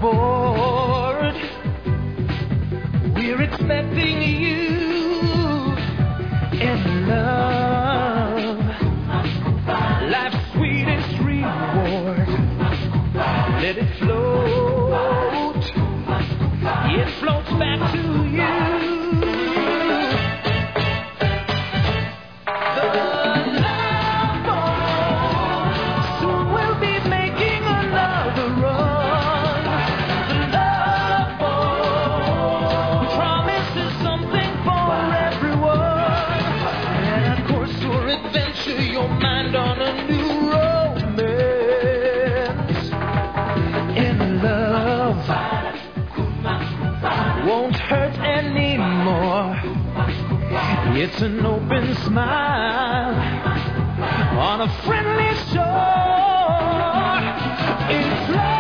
aboard. We're expecting you in love. Life's sweetest reward. Let it float. It floats back to you. Your mind on a new romance. In love won't hurt anymore. It's an open smile on a friendly shore. It's love.